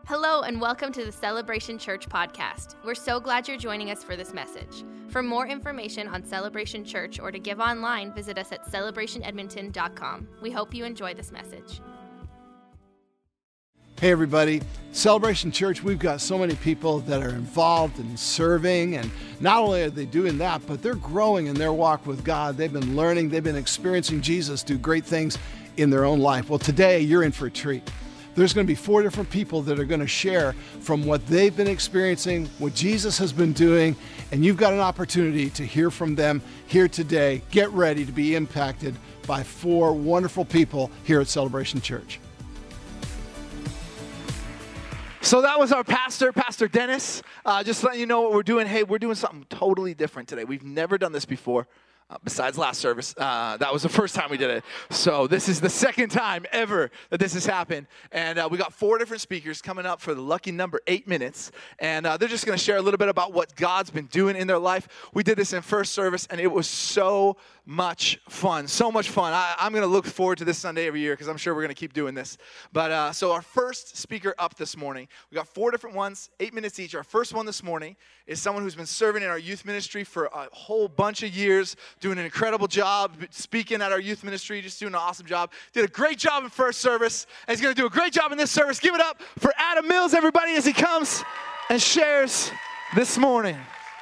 Hello and welcome to the Celebration Church podcast. We're so glad you're joining us for this message. For more information on Celebration Church or to give online, visit us at celebrationedmonton.com. We hope you enjoy this message. Hey everybody, Celebration Church, we've got so many people that are involved in serving, and not only are they doing that, but they're growing in their walk with God. They've been learning, they've been experiencing Jesus do great things in their own life. Well, today you're in for a treat. There's going to be 4 different people that are going to share from what they've been experiencing, what Jesus has been doing, and you've got an opportunity to hear from them here today. Get ready to be impacted by 4 wonderful people here at Celebration Church. So that was our pastor, Pastor Dennis. Just letting you know what we're doing. Hey, we're doing something totally different today. We've never done this before. Besides last service, that was the first time we did it. So this is the second time ever that this has happened. And we got 4 different speakers coming up for the lucky number 8 minutes. And they're just going to share a little bit about what God's been doing in their life. We did this in first service, and it was so much fun. So much fun. I'm going to look forward to this Sunday every year because I'm sure we're going to keep doing this. But so our first speaker up this morning, we got 4 different ones, 8 minutes each. Our first one this morning is someone who's been serving in our youth ministry for a whole bunch of years, doing an incredible job, speaking at our youth ministry, just doing an awesome job. Did a great job in first service, and he's going to do a great job in this service. Give it up for Adam Mills, everybody, as he comes and shares this morning.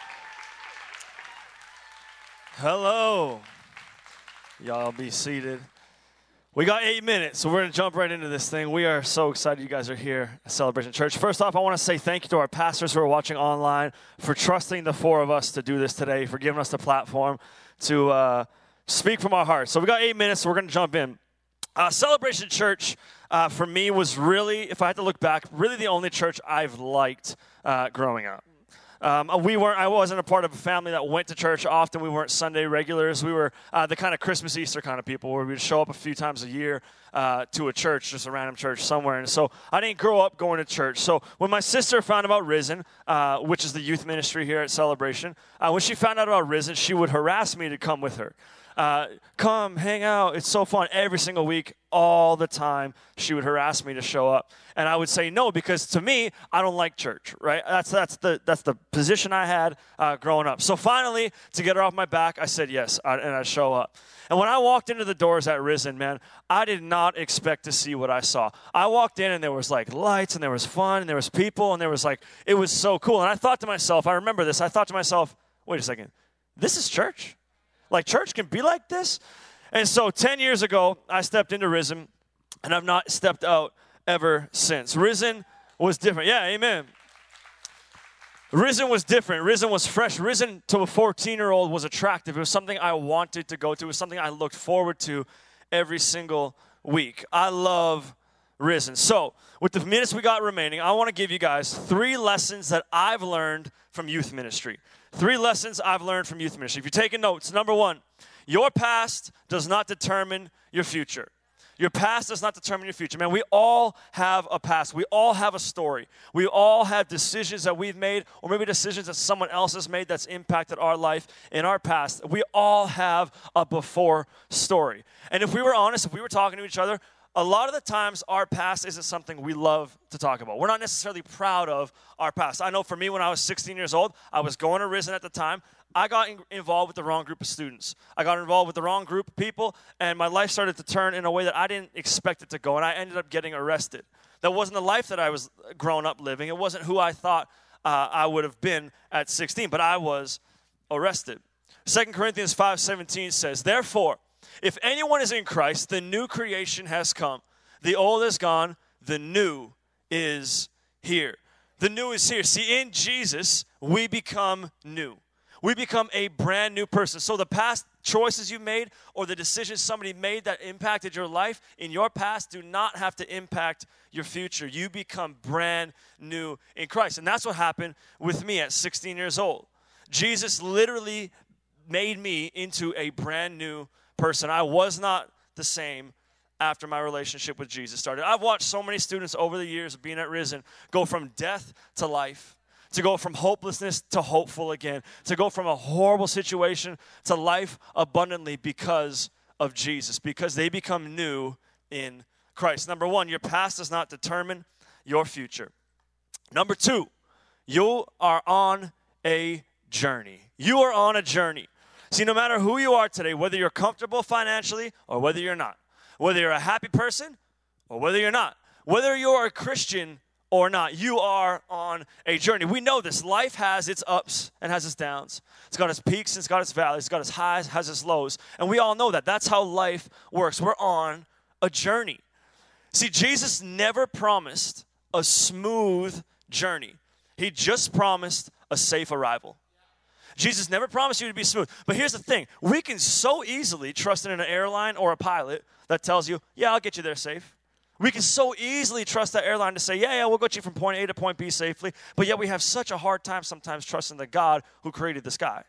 Hello. Y'all be seated. We got 8 minutes, so we're going to jump right into this thing. We are so excited you guys are here at Celebration Church. First off, I want to say thank you to our pastors who are watching online for trusting the 4 of us to do this today, for giving us the platform to speak from our hearts. So we got 8 minutes, so we're going to jump in. Celebration Church, for me, was really, if I had to look back, really the only church I've liked growing up. I wasn't a part of a family that went to church often. We weren't Sunday regulars. We were the kind of Christmas, Easter kind of people where we'd show up a few times a year to a church, just a random church somewhere. And so I didn't grow up going to church. So when my sister found about Risen, which is the youth ministry here at Celebration, when she found out about Risen, she would harass me to come with her. Come, hang out. It's so fun. Every single week, all the time, she would harass me to show up. And I would say no, because to me, I don't like church, right? That's the position I had growing up. So finally, to get her off my back, I said yes, and I show up. And when I walked into the doors at Risen, man, I did not expect to see what I saw. I walked in, and there was like lights, and there was fun, and there was people, and there was like, it was so cool. And I thought to myself, I remember this, I thought to myself, wait a second, this is church? Like, church can be like this? And so 10 years ago, I stepped into Risen, and I've not stepped out ever since. Risen was different. Yeah, amen. Risen was different. Risen was fresh. Risen to a 14-year-old was attractive. It was something I wanted to go to. It was something I looked forward to every single week. I love Risen. So, with the minutes we got remaining, I want to give you guys 3 lessons that I've learned from youth ministry. 3 lessons I've learned from youth ministry. If you're taking notes, number 1, your past does not determine your future. Your past does not determine your future. Man, we all have a past. We all have a story. We all have decisions that we've made, or maybe decisions that someone else has made that's impacted our life in our past. We all have a before story. And if we were honest, if we were talking to each other, a lot of the times our past isn't something we love to talk about. We're not necessarily proud of our past. I know for me, when I was 16 years old, I was going to Risen at the time. I got involved with the wrong group of students. I got involved with the wrong group of people, and my life started to turn in a way that I didn't expect it to go, and I ended up getting arrested. That wasn't the life that I was grown up living. It wasn't who I thought I would have been at 16, but I was arrested. 2 Corinthians 5:17 says, "Therefore, if anyone is in Christ, the new creation has come. The old is gone, the new is here." The new is here. See, in Jesus, we become new. We become a brand new person. So the past choices you made or the decisions somebody made that impacted your life in your past do not have to impact your future. You become brand new in Christ. And that's what happened with me at 16 years old. Jesus literally made me into a brand new person. I was not the same after my relationship with Jesus started. I've watched so many students over the years of being at Risen go from death to life, to go from hopelessness to hopeful again, to go from a horrible situation to life abundantly because of Jesus, because they become new in Christ. Number 1, your past does not determine your future. Number 2, you are on a journey. You are on a journey. See, no matter who you are today, whether you're comfortable financially or whether you're not, whether you're a happy person or whether you're not, whether you're a Christian or not, you are on a journey. We know this. Life has its ups and has its downs. It's got its peaks, it's got its valleys, it's got its highs, has its lows. And we all know that. That's how life works. We're on a journey. See, Jesus never promised a smooth journey. He just promised a safe arrival. Jesus never promised you to be smooth. But here's the thing. We can so easily trust in an airline or a pilot that tells you, yeah, I'll get you there safe. We can so easily trust that airline to say, yeah, we'll get you from point A to point B safely. But yet we have such a hard time sometimes trusting the God who created the sky.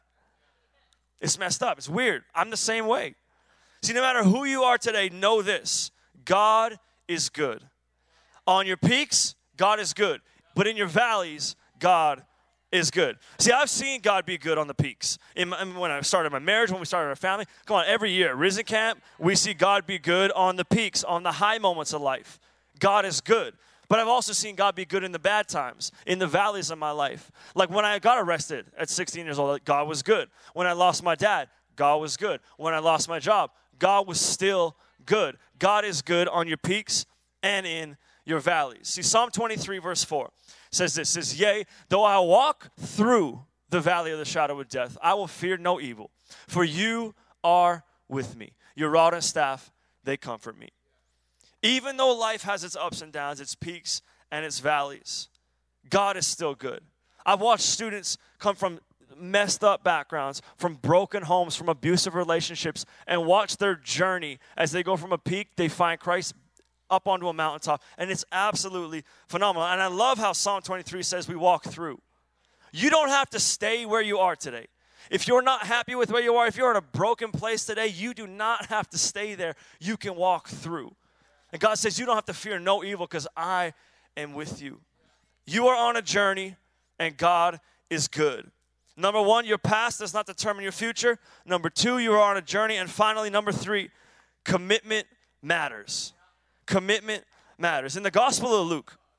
It's messed up. It's weird. I'm the same way. See, no matter who you are today, know this. God is good. On your peaks, God is good. But in your valleys, God is good. See, I've seen God be good on the peaks. When I started my marriage, when we started our family, come on, every year, Risen Camp, we see God be good on the peaks, on the high moments of life. God is good. But I've also seen God be good in the bad times, in the valleys of my life. Like when I got arrested at 16 years old, God was good. When I lost my dad, God was good. When I lost my job, God was still good. God is good on your peaks and in your valleys. See, Psalm 23, verse 4 says this, says, yea, though I walk through the valley of the shadow of death, I will fear no evil, for you are with me. Your rod and staff, they comfort me. Even though life has its ups and downs, its peaks and its valleys, God is still good. I've watched students come from messed up backgrounds, from broken homes, from abusive relationships, and watch their journey as they go from a peak, they find Christ up onto a mountaintop, and it's absolutely phenomenal. And I love how Psalm 23 says we walk through. You don't have to stay where you are today. If you're not happy with where you are, if you're in a broken place today, you do not have to stay there. You can walk through. And God says you don't have to fear no evil because I am with you. You are on a journey, and God is good. Number 1, your past does not determine your future. Number 2, you are on a journey. And finally, number 3, commitment matters. Commitment matters. In the Gospel of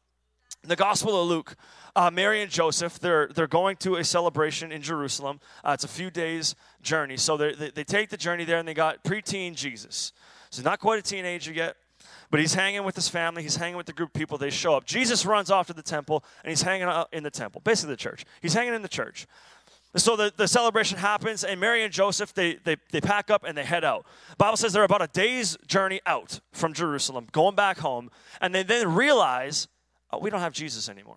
Luke, Mary and Joseph, they're going to a celebration in Jerusalem. It's a few days' journey. So they take the journey there, and they got preteen Jesus. So not quite a teenager yet, but he's hanging with his family. He's hanging with the group of people. They show up. Jesus runs off to the temple, and he's hanging out in the temple, basically the church. He's hanging in the church. So the celebration happens, and Mary and Joseph, they pack up and they head out. The Bible says they're about a day's journey out from Jerusalem, going back home, and they then realize, oh, we don't have Jesus anymore.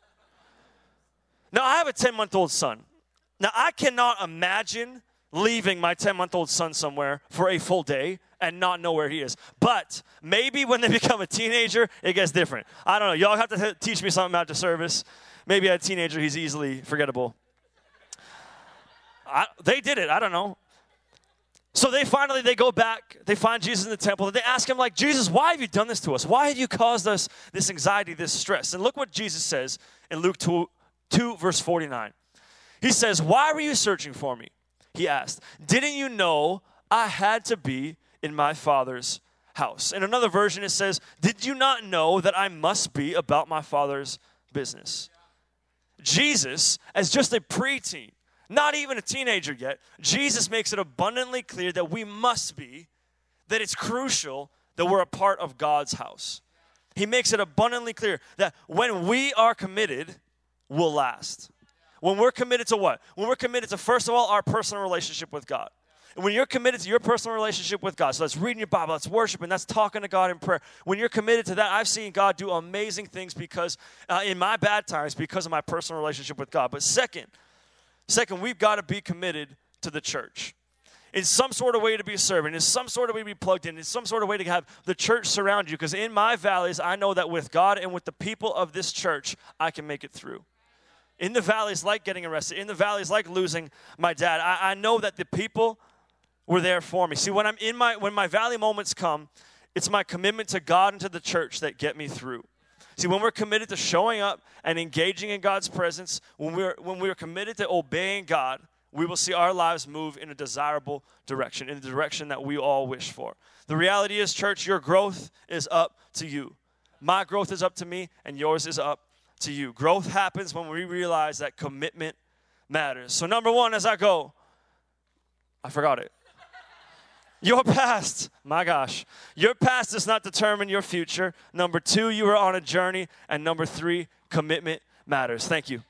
Now, I have a 10-month-old son. Now, I cannot imagine leaving my 10-month-old son somewhere for a full day and not know where he is. But maybe when they become a teenager, it gets different. I don't know. Y'all have to teach me something after service. Maybe a teenager, he's easily forgettable. They did it. I don't know. So they go back. They find Jesus in the temple. And they ask him, like, Jesus, why have you done this to us? Why have you caused us this anxiety, this stress? And look what Jesus says in Luke 2, verse 49. He says, why were you searching for me? He asked. Didn't you know I had to be in my Father's house? In another version, it says, did you not know that I must be about my Father's business? Jesus, as just a preteen, not even a teenager yet, Jesus makes it abundantly clear that we must be, that it's crucial that we're a part of God's house. He makes it abundantly clear that when we are committed, we'll last. When we're committed to what? When we're committed to, first of all, our personal relationship with God. And when you're committed to your personal relationship with God, so that's reading your Bible, that's worshiping, that's talking to God in prayer. When you're committed to that, I've seen God do amazing things because, in my bad times, because of my personal relationship with God. But second, we've got to be committed to the church. In some sort of way to be a servant, in some sort of way to be plugged in some sort of way to have the church surround you. Because in my valleys, I know that with God and with the people of this church, I can make it through. In the valleys like getting arrested, in the valleys like losing my dad, I know that the people were there for me. See, when my valley moments come, it's my commitment to God and to the church that get me through. See, when we're committed to showing up and engaging in God's presence, when we're committed to obeying God, we will see our lives move in a desirable direction, in the direction that we all wish for. The reality is, church, your growth is up to you. My growth is up to me, and yours is up to you. Growth happens when we realize that commitment matters. So number one, as I go, I forgot it. Your past, my gosh, your past does not determine your future. Number two, you are on a journey. And number three, commitment matters. Thank you.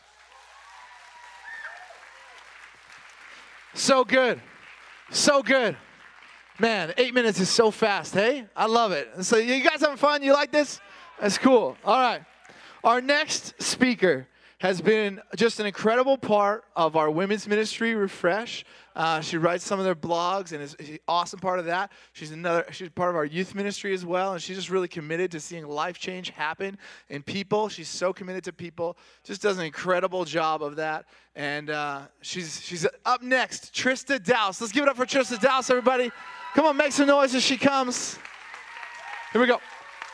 So good. So good. Man, 8 minutes is so fast, hey? I love it. So you guys having fun? You like this? That's cool. All right. Our next speaker has been just an incredible part of our women's ministry, Refresh. She writes some of their blogs and is an awesome part of that. She's part of our youth ministry as well, and she's just really committed to seeing life change happen in people. She's so committed to people, just does an incredible job of that. And she's up next, Trista Dowse. Let's give it up for Trista Dowse, everybody. Come on, make some noise as she comes. Here we go.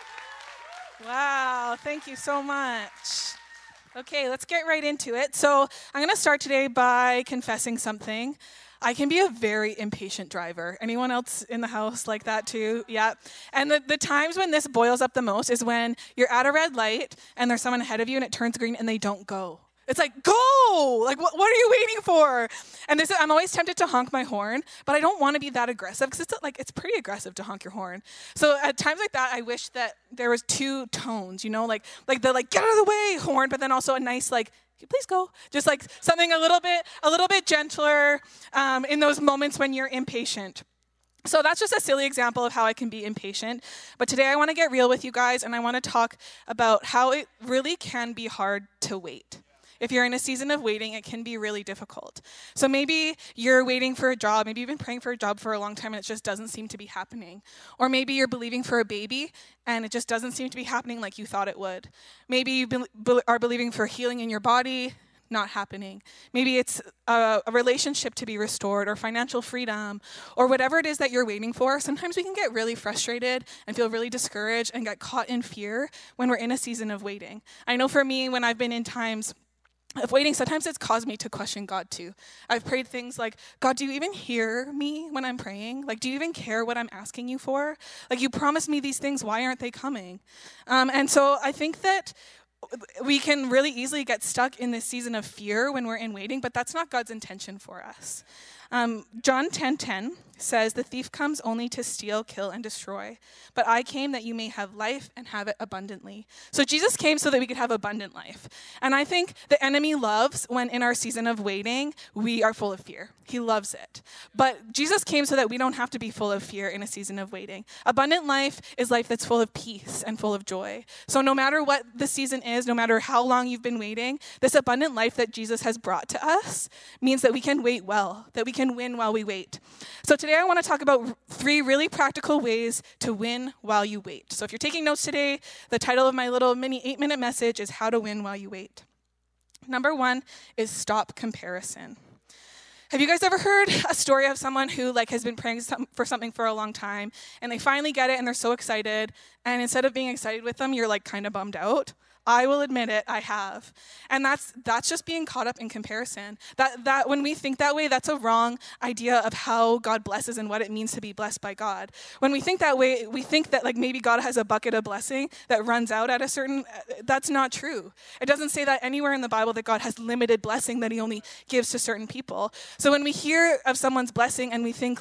Wow, thank you so much. Okay, let's get right into it. So I'm going to start today by confessing something. I can be a very impatient driver. Anyone else in the house like that too? Yeah. And the times when this boils up the most is when you're at a red light and there's someone ahead of you and it turns green and they don't go. It's like, go! Like, what are you waiting for? And I'm always tempted to honk my horn, but I don't want to be that aggressive because it's pretty aggressive to honk your horn. So at times like that, I wish that there was two tones, you know, like the get out of the way horn, but then also a nice please go. Just like something a little bit gentler in those moments when you're impatient. So that's just a silly example of how I can be impatient. But today I want to get real with you guys, and I want to talk about how it really can be hard to wait. If you're in a season of waiting, it can be really difficult. So maybe you're waiting for a job. Maybe you've been praying for a job for a long time and it just doesn't seem to be happening. Or maybe you're believing for a baby and it just doesn't seem to be happening like you thought it would. Maybe you are believing for healing in your body, not happening. Maybe it's a relationship to be restored or financial freedom or whatever it is that you're waiting for. Sometimes we can get really frustrated and feel really discouraged and get caught in fear when we're in a season of waiting. I know for me, when I've been in times of waiting, sometimes it's caused me to question God too. I've prayed things like, God, do you even hear me when I'm praying? Like, do you even care what I'm asking you for? Like, you promised me these things, why aren't they coming? And so I think that we can really easily get stuck in this season of fear when we're in waiting, but that's not God's intention for us. John 10:10 says, the thief comes only to steal, kill, and destroy. But I came that you may have life and have it abundantly. So Jesus came so that we could have abundant life. And I think the enemy loves when in our season of waiting, we are full of fear. He loves it. But Jesus came so that we don't have to be full of fear in a season of waiting. Abundant life is life that's full of peace and full of joy. So no matter what the season is, no matter how long you've been waiting, this abundant life that Jesus has brought to us means that we can wait well, that we can win while we wait. So today I want to talk about 3 really practical ways to win while you wait. So if you're taking notes today, the title of my little mini 8-minute message is How to Win While You Wait. Number 1 is stop comparison. Have you guys ever heard a story of someone who has been praying for something for a long time and they finally get it and they're so excited, and instead of being excited with them, you're kind of bummed out? I will admit it, I have. And that's just being caught up in comparison. That when we think that way, that's a wrong idea of how God blesses and what it means to be blessed by God. When we think that way, we think that maybe God has a bucket of blessing that runs out at a certain, that's not true. It doesn't say that anywhere in the Bible that God has limited blessing that he only gives to certain people. So when we hear of someone's blessing and we think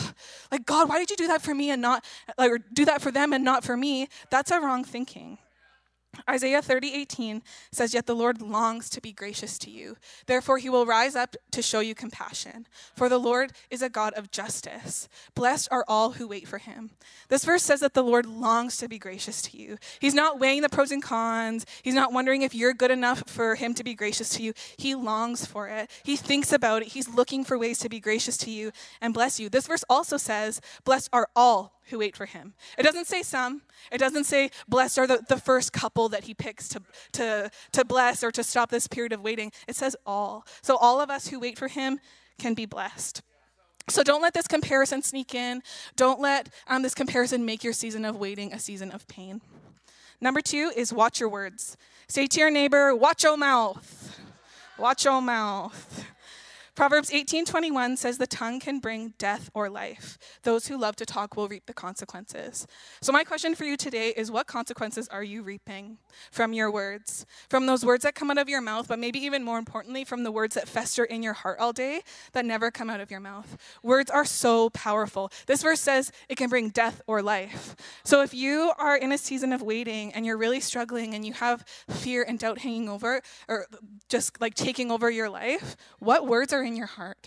God, why did you do that for me and not, or do that for them and not for me? That's a wrong thinking. Isaiah 30:18 says, yet the Lord longs to be gracious to you. Therefore, he will rise up to show you compassion. For the Lord is a God of justice. Blessed are all who wait for him. This verse says that the Lord longs to be gracious to you. He's not weighing the pros and cons. He's not wondering if you're good enough for him to be gracious to you. He longs for it. He thinks about it. He's looking for ways to be gracious to you and bless you. This verse also says, blessed are all who wait for him. It doesn't say some. It doesn't say blessed are the first couple that he picks to bless or to stop this period of waiting. It says all. So all of us who wait for him can be blessed. So don't let this comparison sneak in. Don't let this comparison make your season of waiting a season of pain. Number 2 is watch your words. Say to your neighbor, watch your mouth. Watch your mouth. Proverbs 18:21 says the tongue can bring death or life. Those who love to talk will reap the consequences. So my question for you today is, what consequences are you reaping from your words? From those words that come out of your mouth, but maybe even more importantly, from the words that fester in your heart all day that never come out of your mouth. Words are so powerful. This verse says it can bring death or life. So if you are in a season of waiting and you're really struggling and you have fear and doubt hanging over or just like taking over your life, what words are in your heart?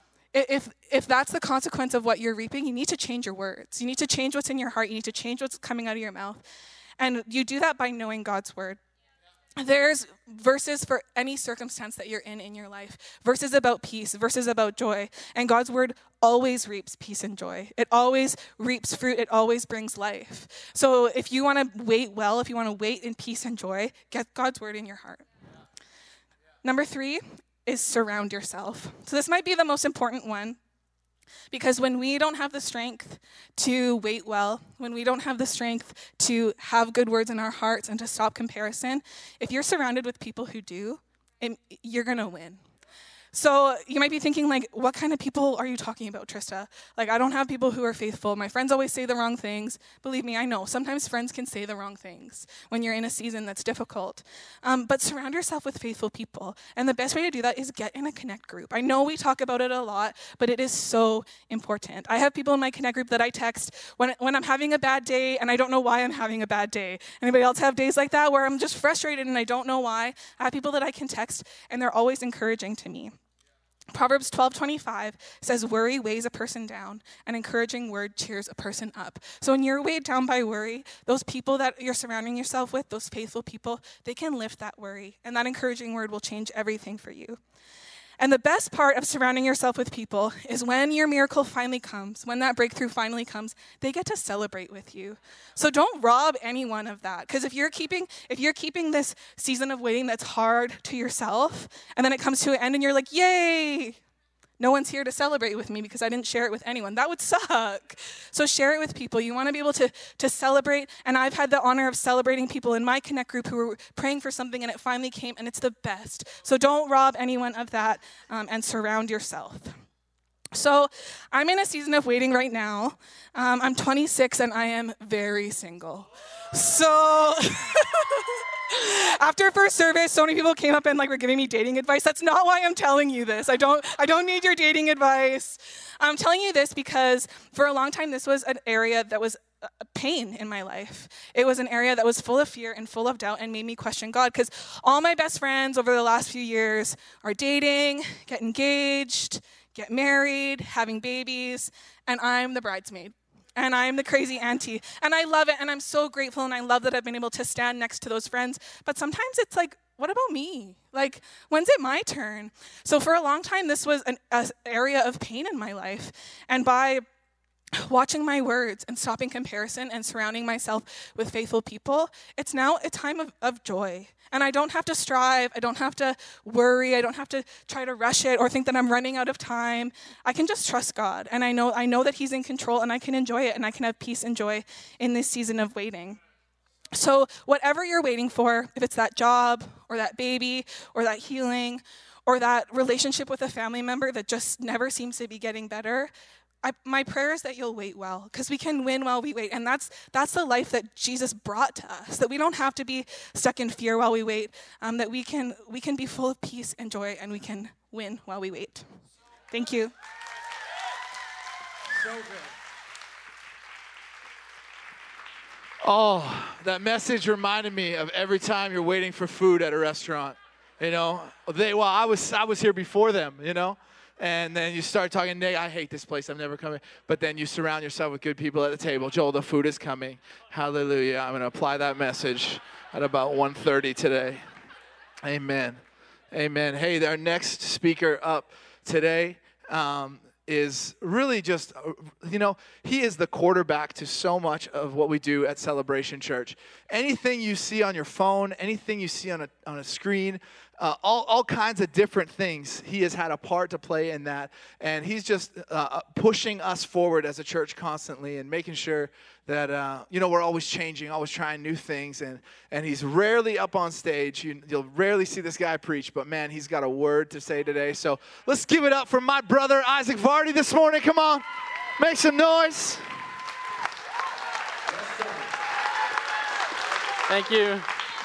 If that's the consequence of what you're reaping, you need to change your words. You need to change what's in your heart. You need to change what's coming out of your mouth. And you do that by knowing God's word. There's verses for any circumstance that you're in your life. Verses about peace, verses about joy. And God's word always reaps peace and joy. It always reaps fruit. It always brings life. So if you want to wait well, if you want to wait in peace and joy, get God's word in your heart. Number 3 is surround yourself. So this might be the most important one. Because when we don't have the strength to wait well, when we don't have the strength to have good words in our hearts and to stop comparison, if you're surrounded with people who do, you're going to win. So you might be thinking, like, what kind of people are you talking about, Trista? Like, I don't have people who are faithful. My friends always say the wrong things. Believe me, I know. Sometimes friends can say the wrong things when you're in a season that's difficult. But surround yourself with faithful people. And the best way to do that is get in a Connect group. I know we talk about it a lot, but it is so important. I have people in my Connect group that I text when I'm having a bad day and I don't know why I'm having a bad day. Anybody else have days like that where I'm just frustrated and I don't know why? I have people that I can text and they're always encouraging to me. Proverbs 12:25 says, worry weighs a person down. An encouraging word cheers a person up. So when you're weighed down by worry, those people that you're surrounding yourself with, those faithful people, they can lift that worry. And that encouraging word will change everything for you. And the best part of surrounding yourself with people is when your miracle finally comes, when that breakthrough finally comes, they get to celebrate with you. So don't rob anyone of that. Because if you're keeping this season of waiting that's hard to yourself, and then it comes to an end and you're like, yay, no one's here to celebrate with me because I didn't share it with anyone. That would suck. So share it with people. You want to be able to celebrate. And I've had the honor of celebrating people in my Connect group who were praying for something and it finally came and it's the best. So don't rob anyone of that and surround yourself. So I'm in a season of waiting right now. I'm 26 and I am very single. So after first service, so many people came up and were giving me dating advice. That's not why I'm telling you this. I don't need your dating advice. I'm telling you this because for a long time, this was an area that was pain in my life. It was an area that was full of fear and full of doubt and made me question God because all my best friends over the last few years are dating, get engaged, get married, having babies, and I'm the bridesmaid. And I'm the crazy auntie. And I love it, and I'm so grateful, and I love that I've been able to stand next to those friends. But sometimes it's like, what about me? When's it my turn? So for a long time, this was an area of pain in my life. And by watching my words and stopping comparison and surrounding myself with faithful people, it's now a time of joy. And I don't have to strive. I don't have to worry. I don't have to try to rush it or think that I'm running out of time. I can just trust God. And I know that he's in control and I can enjoy it and I can have peace and joy in this season of waiting. So whatever you're waiting for, if it's that job or that baby or that healing or that relationship with a family member that just never seems to be getting better, my prayer is that you'll wait well, because we can win while we wait. And that's the life that Jesus brought to us, that we don't have to be stuck in fear while we wait, that we can be full of peace and joy, and we can win while we wait. Thank you. So good. Oh, that message reminded me of every time you're waiting for food at a restaurant. I was here before them, And then you start talking, Nate, I hate this place. I'm never coming. But then you surround yourself with good people at the table. Joel, the food is coming. Hallelujah. I'm going to apply that message at about 1:30 today. Amen. Amen. Hey, our next speaker up today is really just, he is the quarterback to so much of what we do at Celebration Church. Anything you see on your phone, anything you see on a screen, all kinds of different things, he has had a part to play in that. And he's just pushing us forward as a church constantly and making sure that we're always changing, always trying new things, and he's rarely up on stage. You'll rarely see this guy preach, but man, he's got a word to say today. So let's give it up for my brother Isaac Vardy this morning. Come on, make some noise. Thank you.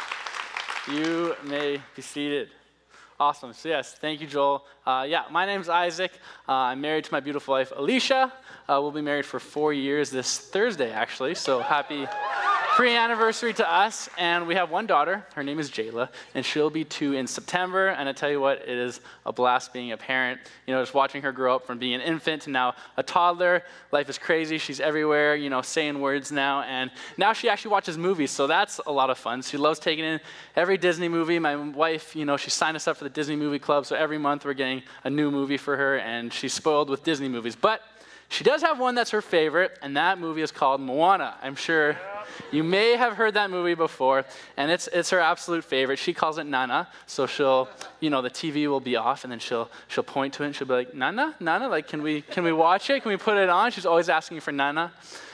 You may be seated. Awesome. So yes, thank you, Joel. My name's Isaac. I'm married to my beautiful wife, Alicia. We'll be married for 4 years this Thursday, actually. So happy pre-anniversary to us. And we have one daughter. Her name is Jayla, and she'll be 2 in September. And I tell you what, it is a blast being a parent. Just watching her grow up from being an infant to now a toddler. Life is crazy. She's everywhere, saying words now. And now she actually watches movies, so that's a lot of fun. She loves taking in every Disney movie. My wife, she signed us up for the Disney Movie Club, so every month we're getting a new movie for her, and she's spoiled with Disney movies. But she does have one that's her favorite, and that movie is called Moana. I'm sure you may have heard that movie before, and it's her absolute favorite. She calls it Nana, so she'll, the TV will be off, and then she'll point to it, and she'll be like, Nana, like, can we watch it? Can we put it on? She's always asking for Nana.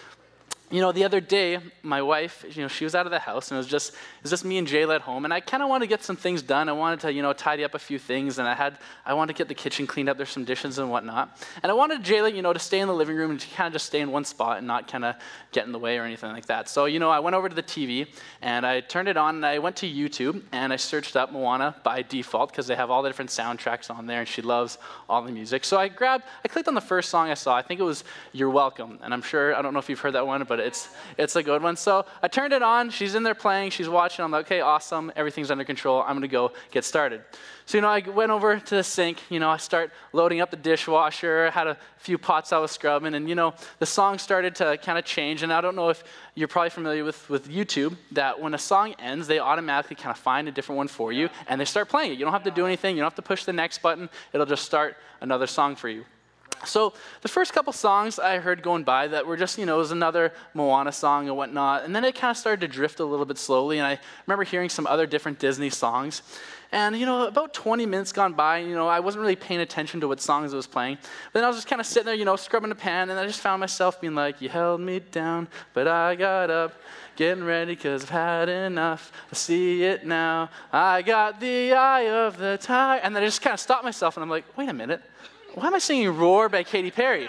The other day, my wife, she was out of the house, and it was just me and Jayla at home, and I kind of wanted to get some things done. I wanted to, tidy up a few things, and I wanted to get the kitchen cleaned up. There's some dishes and whatnot. And I wanted Jayla, to stay in the living room and to kind of just stay in one spot and not kind of get in the way or anything like that. So, I went over to the TV, and I turned it on, and I went to YouTube, and I searched up Moana by default, because they have all the different soundtracks on there, and she loves all the music. So I clicked on the first song I saw. I think it was You're Welcome, and I don't know if you've heard that one, but it's a good one. So I turned it on. She's in there playing. She's watching. I'm like, okay, awesome. Everything's under control. I'm going to go get started. So, I went over to the sink. I start loading up the dishwasher. Had a few pots I was scrubbing. And, the song started to kind of change. And I don't know if you're probably familiar with YouTube, that when a song ends, they automatically kind of find a different one for you, and they start playing it. You don't have to do anything. You don't have to push the next button. It'll just start another song for you. So the first couple songs I heard going by that were just, it was another Moana song and whatnot. And then it kind of started to drift a little bit slowly. And I remember hearing some other different Disney songs. And, about 20 minutes gone by, I wasn't really paying attention to what songs it was playing. But then I was just kind of sitting there, scrubbing the pan. And I just found myself being like, you held me down, but I got up. Getting ready because I've had enough. I see it now. I got the eye of the tiger. And then I just kind of stopped myself. And I'm like, wait a minute. Why am I singing Roar by Katy Perry?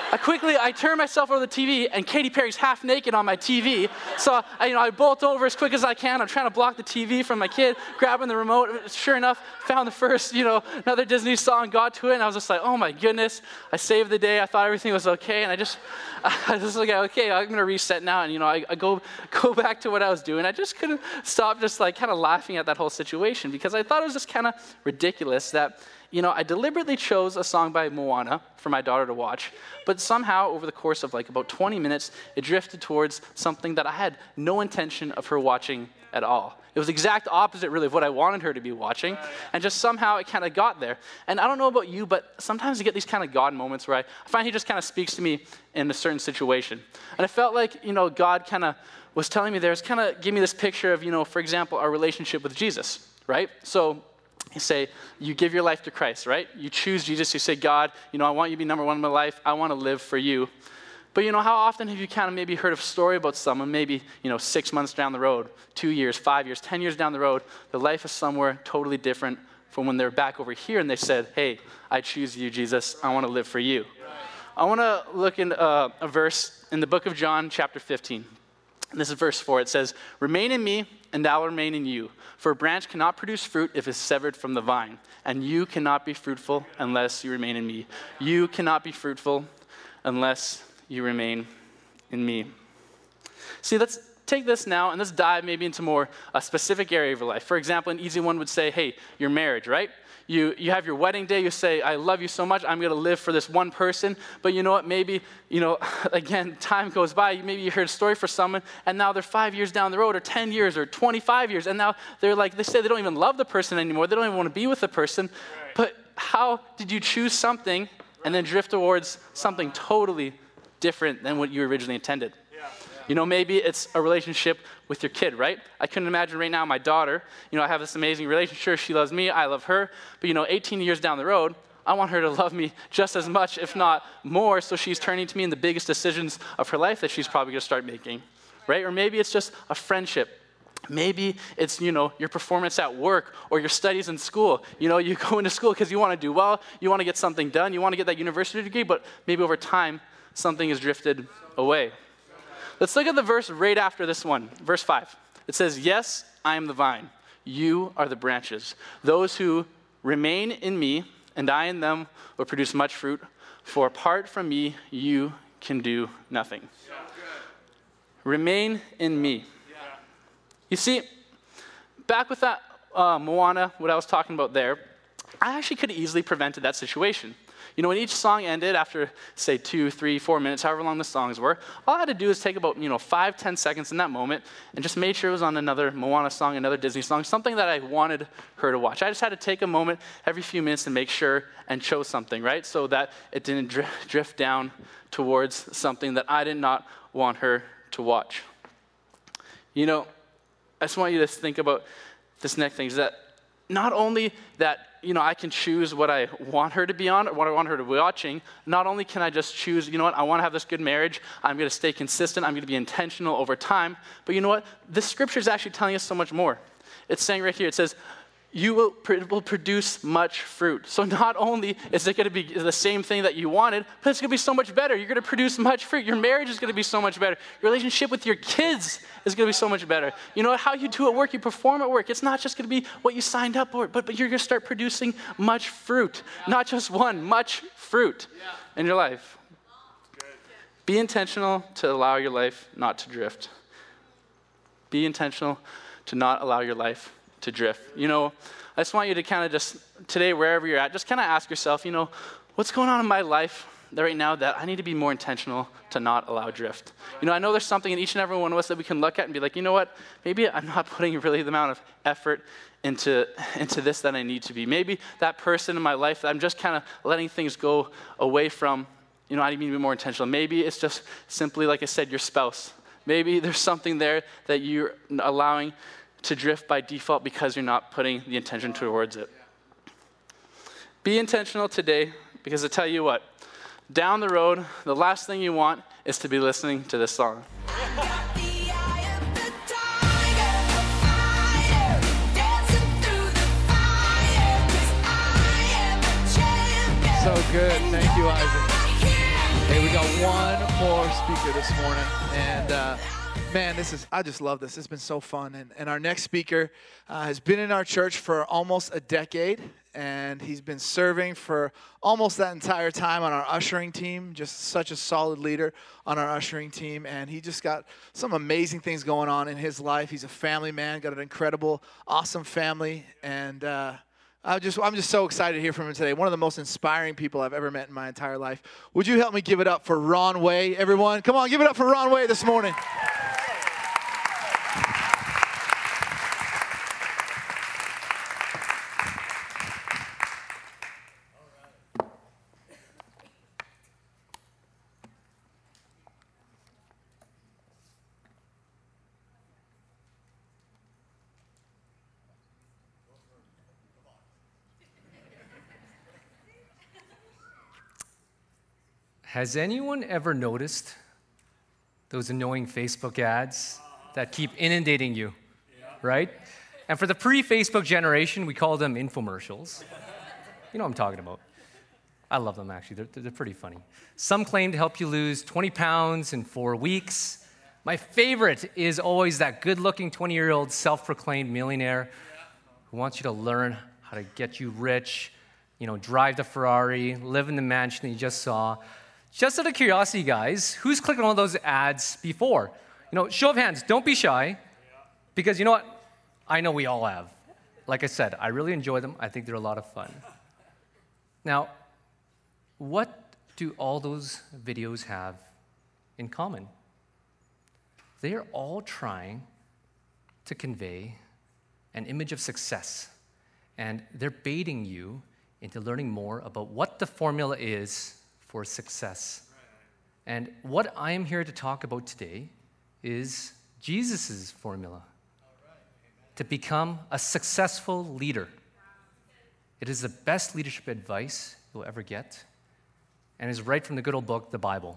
I turn myself over the TV, and Katy Perry's half naked on my TV. So I bolt over as quick as I can. I'm trying to block the TV from my kid, grabbing the remote. Sure enough, found the first, another Disney song, got to it, and I was just like, oh my goodness, I saved the day. I thought everything was okay, and I just like, okay, I'm gonna reset now, and I go back to what I was doing. I just couldn't stop, just like kind of laughing at that whole situation, because I thought it was just kind of ridiculous that. I deliberately chose a song by Moana for my daughter to watch, but somehow over the course of like about 20 minutes, it drifted towards something that I had no intention of her watching at all. It was the exact opposite, really, of what I wanted her to be watching, and just somehow it kind of got there. And I don't know about you, but sometimes you get these kind of God moments where I find he just kind of speaks to me in a certain situation. And I felt like, God kind of was telling me there's kind of give me this picture of, for example, our relationship with Jesus, right? So you say, you give your life to Christ, right? You choose Jesus. You say, God, I want you to be number one in my life. I want to live for you. But, how often have you kind of maybe heard a story about someone, maybe, 6 months down the road, 2 years, 5 years, 10 years down the road, their life is somewhere totally different from when they're back over here and they said, hey, I choose you, Jesus. I want to live for you. I want to look in a verse in the book of John, chapter 15. And this is verse 4. It says, remain in me, and I will remain in you. For a branch cannot produce fruit if it's severed from the vine. And you cannot be fruitful unless you remain in me. You cannot be fruitful unless you remain in me. See, let's take this now, and let's dive maybe into more a specific area of your life. For example, an easy one would say, hey, your marriage, right? You have your wedding day, you say, I love you so much, I'm going to live for this one person. But you know what, maybe, again, time goes by, maybe you heard a story for someone, and now they're 5 years down the road, or 10 years, or 25 years, and now they're like, they say they don't even love the person anymore, they don't even want to be with the person. Right. But how did you choose something and then drift towards something totally different than what you originally intended? Maybe it's a relationship with your kid, right? I couldn't imagine right now my daughter, I have this amazing relationship. She loves me, I love her. But, 18 years down the road, I want her to love me just as much, if not more, so she's turning to me in the biggest decisions of her life that she's probably going to start making, right? Or maybe it's just a friendship. Maybe it's, your performance at work or your studies in school. You go into school because you want to do well, you want to get something done, you want to get that university degree, but maybe over time, something has drifted away. Let's look at the verse right after this one, verse 5. It says, yes, I am the vine. You are the branches. Those who remain in me and I in them will produce much fruit, for apart from me, you can do nothing. Remain in me. You see, back with that Moana, what I was talking about there, I actually could have easily prevented that situation. When each song ended after, say, 2, 3, 4 minutes, however long the songs were, all I had to do is take about, 5, 10 seconds in that moment and just make sure it was on another Moana song, another Disney song, something that I wanted her to watch. I just had to take a moment every few minutes and make sure and chose something, right? So that it didn't drift down towards something that I did not want her to watch. I just want you to think about this next thing, is that not only that, I can choose what I want her to be on or what I want her to be watching. Not only can I just choose, I want to have this good marriage. I'm going to stay consistent. I'm going to be intentional over time. But you know what? This scripture is actually telling us so much more. It's saying right here, it says, you will produce much fruit. So not only is it going to be the same thing that you wanted, but it's going to be so much better. You're going to produce much fruit. Your marriage is going to be so much better. Your relationship with your kids is going to be so much better. How you do at work, you perform at work. It's not just going to be what you signed up for, but you're going to start producing much fruit. Not just one, much fruit in your life. Be intentional to allow your life not to drift. Be intentional to not allow your life to drift. I just want you to kind of just, today, wherever you're at, just kind of ask yourself, what's going on in my life right now that I need to be more intentional to not allow drift. I know there's something in each and every one of us that we can look at and be like, you know what, maybe I'm not putting really the amount of effort into this that I need to be. Maybe that person in my life that I'm just kind of letting things go away from, I need to be more intentional. Maybe it's just simply, like I said, your spouse. Maybe there's something there that you're allowing to drift by default because you're not putting the intention towards it. Be intentional today, because I tell you what, down the road, the last thing you want is to be listening to this song. So good. Thank you, Isaac. Hey, we got one more speaker this morning, and man, I just love this. It's been so fun. And our next speaker has been in our church for almost a decade, and he's been serving for almost that entire time on our ushering team, just such a solid leader on our ushering team. And he just got some amazing things going on in his life. He's a family man, got an incredible, awesome family, and I'm just so excited to hear from him today. One of the most inspiring people I've ever met in my entire life. Would you help me give it up for Ron Way, everyone? Come on, give it up for Ron Way this morning. Has anyone ever noticed those annoying Facebook ads that keep inundating you, right? And for the pre-Facebook generation, we call them infomercials. You know what I'm talking about. I love them, actually. They're pretty funny. Some claim to help you lose 20 pounds in 4 weeks. My favorite is always that good-looking 20-year-old self-proclaimed millionaire who wants you to learn how to get you rich, drive the Ferrari, live in the mansion that you just saw. Just out of curiosity, guys, who's clicked on one of those ads before? Show of hands. Don't be shy, because you know what? I know we all have. Like I said, I really enjoy them. I think they're a lot of fun. Now, what do all those videos have in common? They are all trying to convey an image of success, and they're baiting you into learning more about what the formula is for success. And what I am here to talk about today is Jesus' formula to become a successful leader. It is the best leadership advice you'll ever get, and is right from the good old book, the Bible.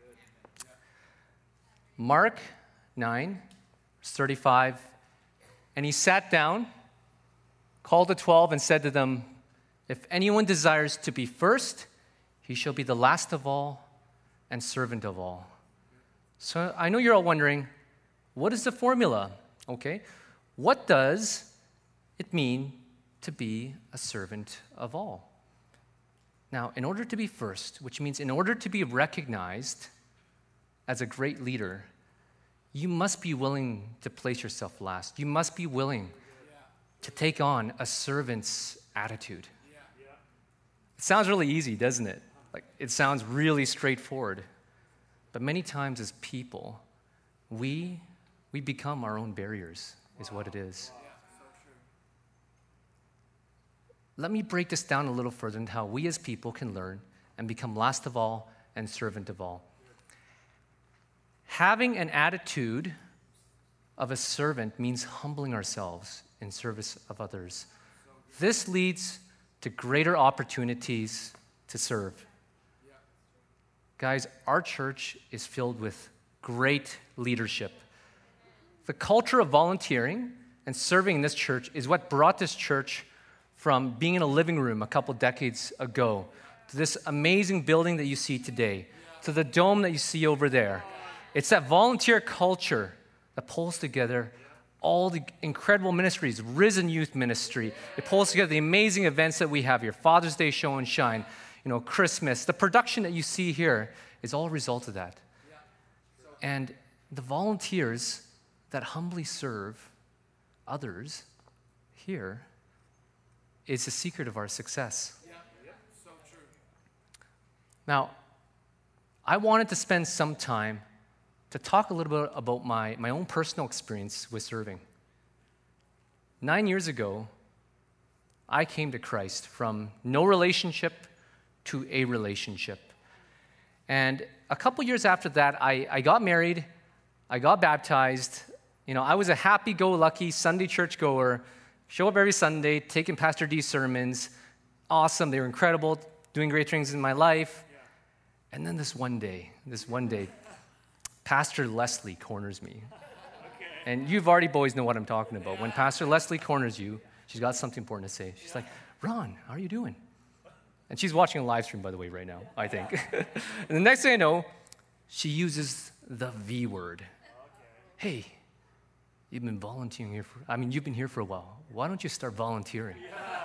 Mark 9, verse 35, and he sat down, called the 12, and said to them, if anyone desires to be first, he shall be the last of all and servant of all. So I know you're all wondering, what is the formula? Okay, what does it mean to be a servant of all? Now, in order to be first, which means in order to be recognized as a great leader, you must be willing to place yourself last. You must be willing to take on a servant's attitude. It sounds really easy, doesn't it? Like, it sounds really straightforward. But many times as people, we become our own barriers, is what it is. Let me break this down a little further into how we as people can learn and become last of all and servant of all. Having an attitude of a servant means humbling ourselves in service of others. This leads to greater opportunities to serve. Guys, our church is filled with great leadership. The culture of volunteering and serving in this church is what brought this church from being in a living room a couple decades ago to this amazing building that you see today, to the dome that you see over there. It's that volunteer culture that pulls together all the incredible ministries, Risen Youth Ministry. It pulls together the amazing events that we have here, Father's Day Show and Shine, Christmas. The production that you see here is all a result of that. And the volunteers that humbly serve others here is the secret of our success. Now, I wanted to spend some time to talk a little bit about my own personal experience with serving. 9 years ago, I came to Christ from no relationship to a relationship. And a couple years after that, I got married, I got baptized. I was a happy-go-lucky Sunday church goer, show up every Sunday, taking Pastor D's sermons. Awesome, they were incredible, doing great things in my life. And then this one day, Pastor Leslie corners me. And you've already boys know what I'm talking about. When Pastor Leslie corners you, she's got something important to say. She's like, Ron, how are you doing? And she's watching a live stream, by the way, right now, I think. And the next thing I know, she uses the V word. Hey, you've been volunteering here you've been here for a while. Why don't you start volunteering?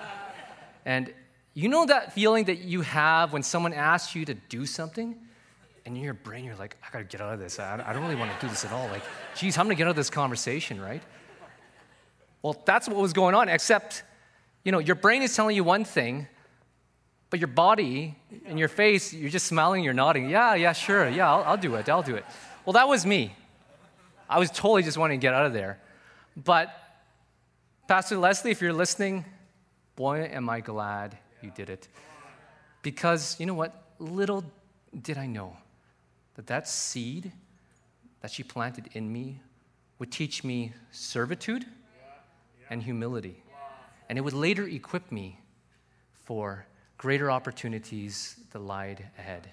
And you know that feeling that you have when someone asks you to do something, and in your brain you're like, I gotta get out of this. I don't really want to do this at all. Like, geez, I'm gonna get out of this conversation, right? Well, that's what was going on, except, your brain is telling you one thing, but your body and your face, you're just smiling, you're nodding. Yeah, sure. Yeah, I'll do it. Well, that was me. I was totally just wanting to get out of there. But Pastor Leslie, if you're listening, boy, am I glad you did it. Because you know what? Little did I know that seed that she planted in me would teach me servitude and humility. And it would later equip me for greater opportunities that lied ahead.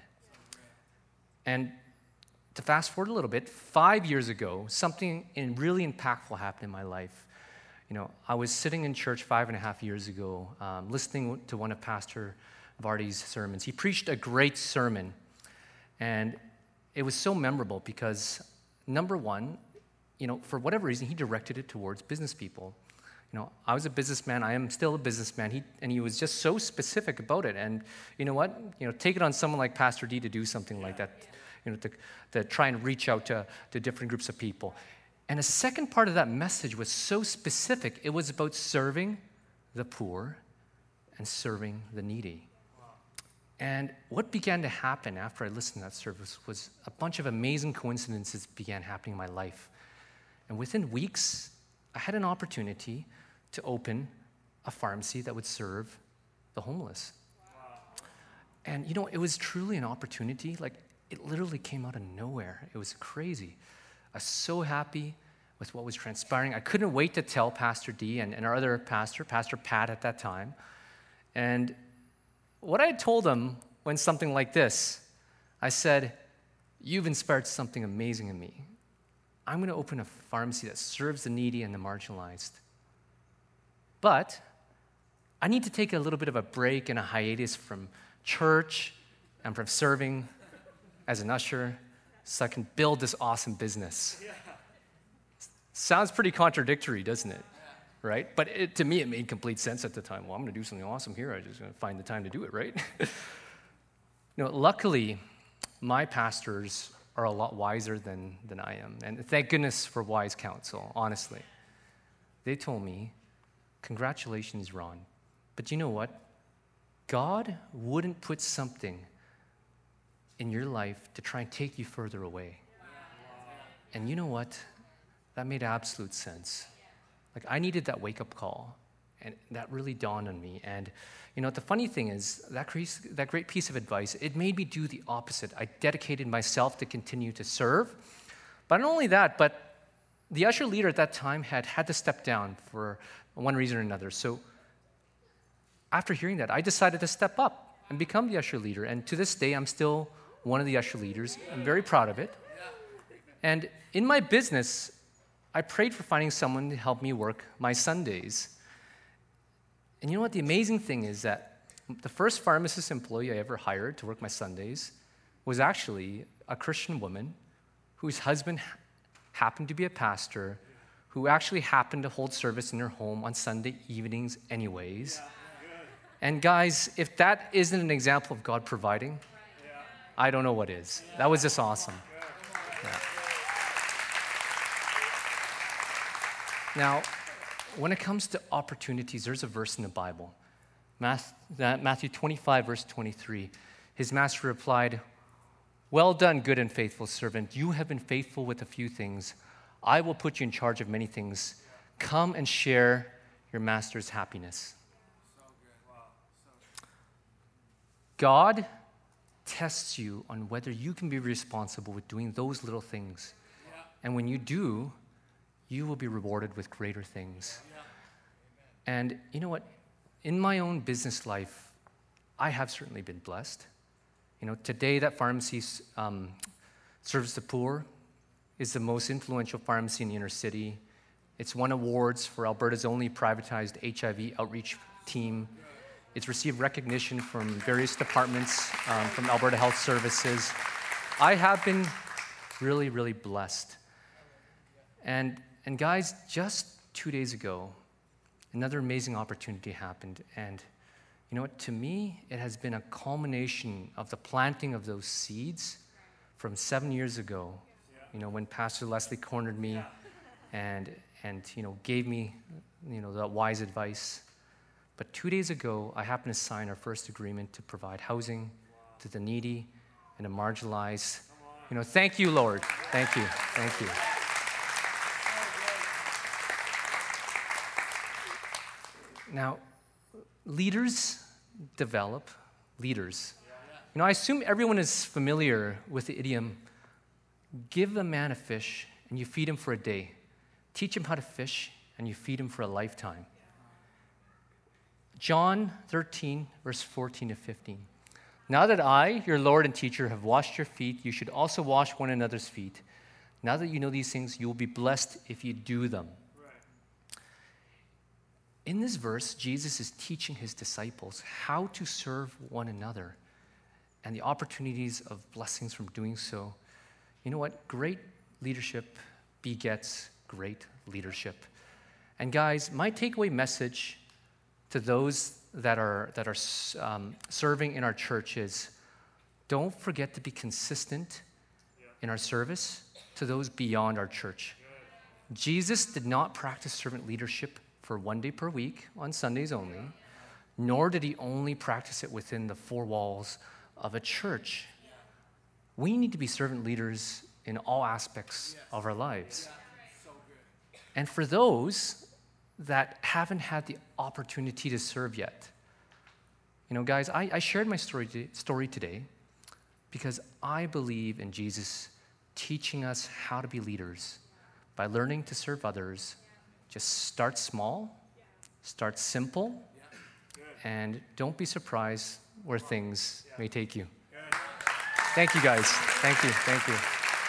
And to fast forward a little bit, 5 years ago, something really impactful happened in my life. I was sitting in church 5.5 years ago, listening to one of Pastor Vardy's sermons. He preached a great sermon, and it was so memorable because, number one, for whatever reason, he directed it towards business people. I was a businessman. I am still a businessman. He was just so specific about it. And you know what? Take it on someone like Pastor D to do something like that, to try and reach out to different groups of people. And a second part of that message was so specific. It was about serving the poor and serving the needy. And what began to happen after I listened to that service was a bunch of amazing coincidences began happening in my life. And within weeks, I had an opportunity to open a pharmacy that would serve the homeless. And it was truly an opportunity. Like, it literally came out of nowhere. It was crazy. I was so happy with what was transpiring. I couldn't wait to tell Pastor D and our other pastor, Pastor Pat at that time. And what I had told him went something like this. I said, "You've inspired something amazing in me. I'm going to open a pharmacy that serves the needy and the marginalized. But I need to take a little bit of a break and a hiatus from church and from serving as an usher so I can build this awesome business." Sounds pretty contradictory, doesn't it? Right? But to me, it made complete sense at the time. Well, I'm going to do something awesome here. I'm just going to find the time to do it, right? Luckily, my pastors are a lot wiser than I am. And thank goodness for wise counsel, honestly. They told me, "Congratulations, Ron. But you know what? God wouldn't put something in your life to try and take you further away." And you know what? That made absolute sense. Like, I needed that wake-up call, and that really dawned on me. And, the funny thing is, that great piece of advice, it made me do the opposite. I dedicated myself to continue to serve. But not only that, but the usher leader at that time had to step down for one reason or another. So after hearing that, I decided to step up and become the usher leader. And to this day, I'm still one of the usher leaders. I'm very proud of it. And in my business, I prayed for finding someone to help me work my Sundays. And you know what? The amazing thing is that the first pharmacist employee I ever hired to work my Sundays was actually a Christian woman whose husband happened to be a pastor, who actually happened to hold service in her home on Sunday evenings anyways. And guys, if that isn't an example of God providing, I don't know what is. That was just awesome. Yeah. Now, when it comes to opportunities, there's a verse in the Bible, Matthew 25, verse 23. His master replied, "Well done, good and faithful servant. You have been faithful with a few things. I will put you in charge of many things. Come and share your master's happiness." God tests you on whether you can be responsible with doing those little things. And when you do, you will be rewarded with greater things. And you know what? In my own business life, I have certainly been blessed. Today that pharmacy serves the poor, is the most influential pharmacy in the inner city. It's won awards for Alberta's only privatized HIV outreach team. It's received recognition from various departments, from Alberta Health Services. I have been really, really blessed. And guys, just 2 days ago, another amazing opportunity happened. And you know what? To me, it has been a culmination of the planting of those seeds from 7 years ago, when Pastor Leslie cornered me and gave me, that wise advice. But 2 days ago, I happened to sign our first agreement to provide housing to the needy and the marginalized. Thank you, Lord. Thank you. Thank you. Now, leaders develop leaders. I assume everyone is familiar with the idiom, give a man a fish and you feed him for a day. Teach him how to fish and you feed him for a lifetime. John 13, verse 14 to 15. Now that I, your Lord and teacher, have washed your feet, you should also wash one another's feet. Now that you know these things, you will be blessed if you do them. In this verse, Jesus is teaching his disciples how to serve one another and the opportunities of blessings from doing so. You know what? Great leadership begets great leadership. And guys, my takeaway message to those that are serving in our church is, don't forget to be consistent in our service to those beyond our church. Jesus did not practice servant leadership for 1 day per week on Sundays only, nor did he only practice it within the four walls of a church. We need to be servant leaders in all aspects of our lives. And for those that haven't had the opportunity to serve yet, guys, I shared my story today because I believe in Jesus teaching us how to be leaders by learning to serve others. Just start small, start simple, and don't be surprised where things may take you. Thank you, guys. Thank you. Thank you.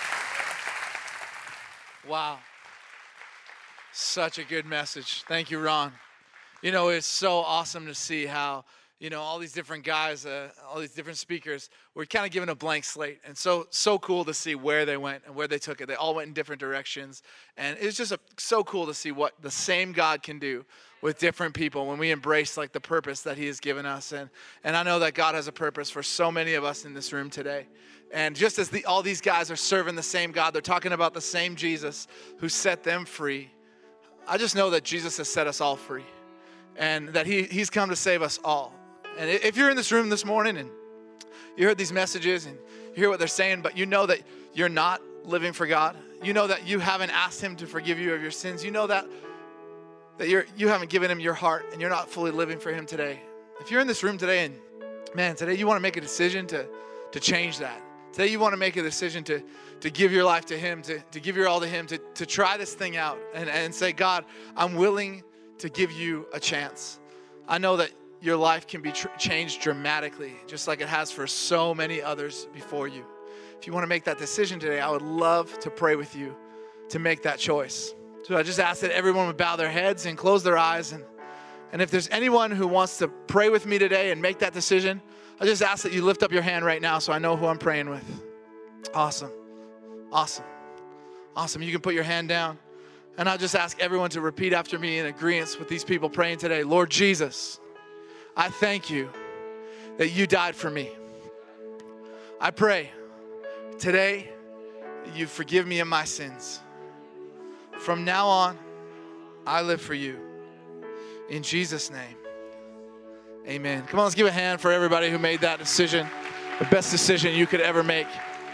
Wow. Such a good message. Thank you, Ron. You know, it's so awesome to see how, you know, all these different guys, all these different speakers were kind of given a blank slate. And so cool to see where they went and where they took it. They all went in different directions. And it's just so cool to see what the same God can do with different people when we embrace like the purpose that he has given us. And I know that God has a purpose for so many of us in this room today. And just as all these guys are serving the same God, they're talking about the same Jesus who set them free. I just know that Jesus has set us all free and that he's come to save us all. And if you're in this room this morning and you heard these messages and you hear what they're saying, but you know that you're not living for God, you know that you haven't asked him to forgive you of your sins, you know that you haven't given him your heart and you're not fully living for him today. If you're in this room today and, man, today you want to make a decision to change that. Today you want to make a decision to give your life to him, to give your all to him, to try this thing out and say, God, I'm willing to give you a chance. I know that your life can be changed dramatically, just like it has for so many others before you. If you want to make that decision today, I would love to pray with you to make that choice. So I just ask that everyone would bow their heads and close their eyes. And if there's anyone who wants to pray with me today and make that decision, I just ask that you lift up your hand right now so I know who I'm praying with. Awesome. Awesome. Awesome. You can put your hand down. And I'll just ask everyone to repeat after me in agreement with these people praying today. Lord Jesus, I thank you that you died for me. I pray today that you forgive me of my sins. From now on, I live for you. In Jesus' name, amen. Come on, let's give a hand for everybody who made that decision, the best decision you could ever make.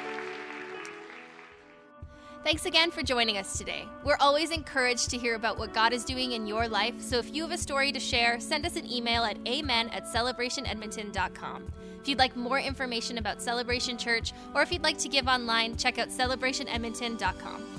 Thanks again for joining us today. We're always encouraged to hear about what God is doing in your life, so if you have a story to share, send us an email at amen@celebrationedmonton.com. If you'd like more information about Celebration Church, or if you'd like to give online, check out celebrationedmonton.com.